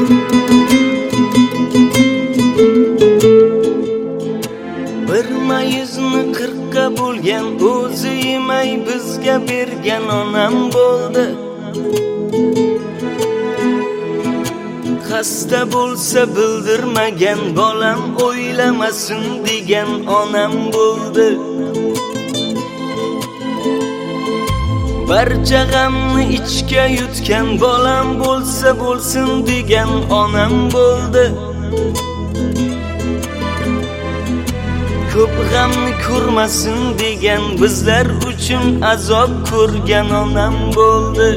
Mayuzni 40ga bo'lgan, o'zi yemay bizga bergan onam bo'ldi. Xasta bo'lsa bildirmagan, bolam o'ylamasin degan onam bo'ldi. Barcha g'amni ichga yutgan, bolam bo'lsa bo'lsin degan onam bo'ldi. Ko'p g'amni ko'rmasin degan, bizlar uchun azob ko'rgan onam bo'ldi.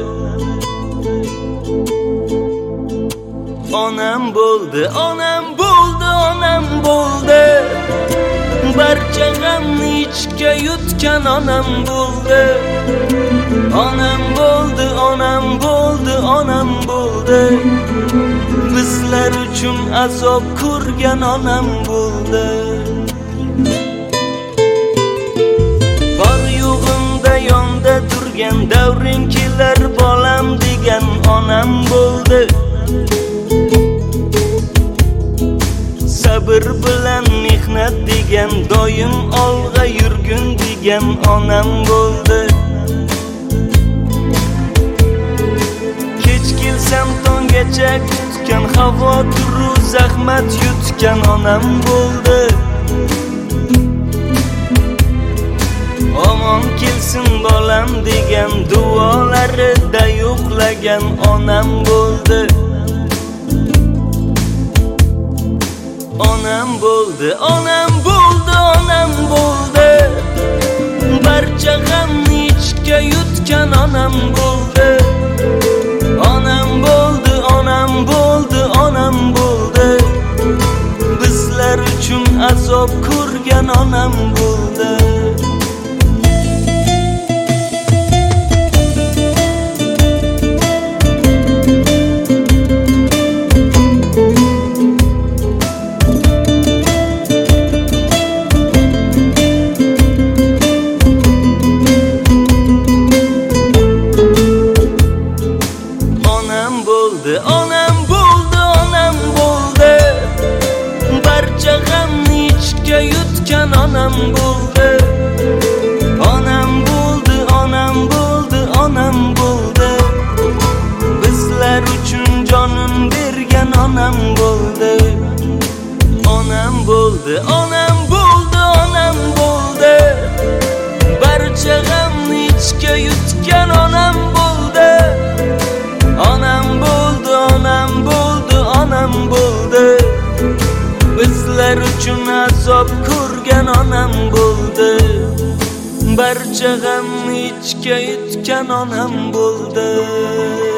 Onam bo'ldi, onam bo'ldi, onam bo'ldi. Barcha g'amni ichga yutgan onam bo'ldi. Onam bo'ldi, onam bo'ldi, onam bo'ldi. Bizlar uchun azob ko'rgan onam bo'ldi. Bor yo'g'imda yonda turgan, davring kelar bolam degan onam bo'ldi. Sabr bilan mehnat degan, doim olg'a yurgun degan onam bo'ldi. Kech kelsam tonggacha kutgan, xavotir u zahmat yutgan onam bo'ldi. Omon kelsin bolam degan, duolarida yo'qlagan onam bo'ldi. Onam bo'ldi, onam bo'ldi, onam bo'ldi. Barcha g'amni ichga yutgan onam bo'ldi. Onam bo'ldi, onam bo'ldi, onam bo'ldi. Bizlar uchun azob ko'rgan onam bo'ldi. Onam bo'ldi, onam bo'ldi. Barcha g'amni ichga yutgan onam bo'ldi. Onam bo'ldi, onam bo'ldi, onam bo'ldi. Bizlar uchun jonin bergan onam bo'ldi. Onam bo'ldi, onam bo'ldi, onam bo'ldi. Barcha g'amni ichga yutgan onam bo'ldi. Onam bo'ldi, onam bo'ldi, onam bo'ldi. Bizlar uchun azob ko'rgan onam bo'ldi. Barcha g'amni ichga yutgan onam bo'ldi.